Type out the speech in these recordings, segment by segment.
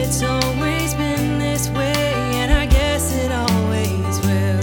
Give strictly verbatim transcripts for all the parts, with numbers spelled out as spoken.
It's always been this way, and I guess it always will.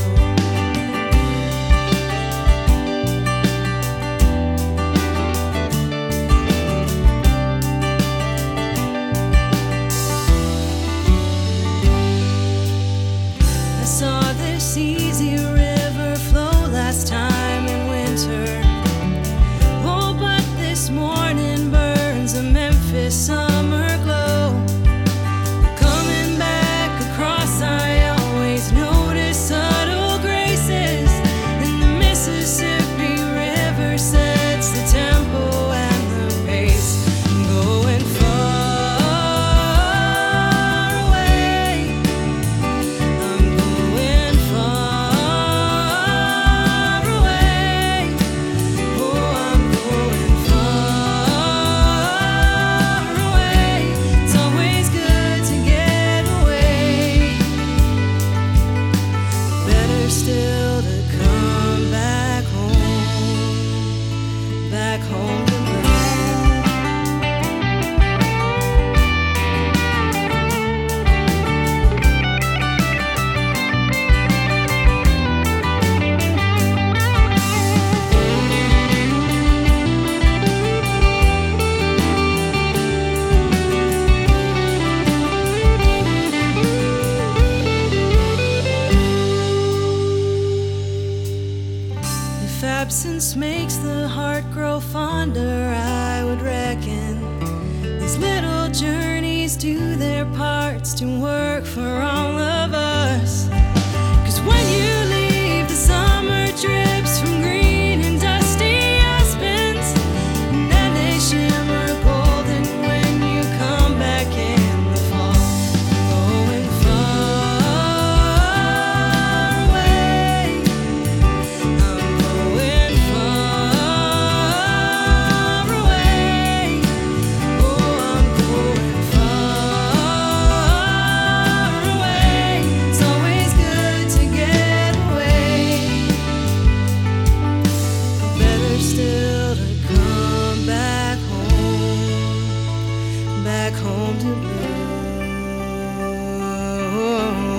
I saw this easy river flow last time in winter. Oh, but this morning burns a Memphis summer glow. Coming back across, I always notice subtle graces, and the Mississippi River sets the tempo and the pace. I'm going far away. I'm going far away. Oh, I'm going far away. It's always good to get away. Better still to come back home, back home to Blue. If absence makes the heart grow fonder, I would reckon these little journeys do their parts to work for all of us. 'Cause when you leave, the summer drips from green and dusty aspens, and then they shimmer golden when you come back in the fall. Going far away. I'm going far away. Oh, I'm going far away. It's always good to get away. Better still to come back home, back home to Blue.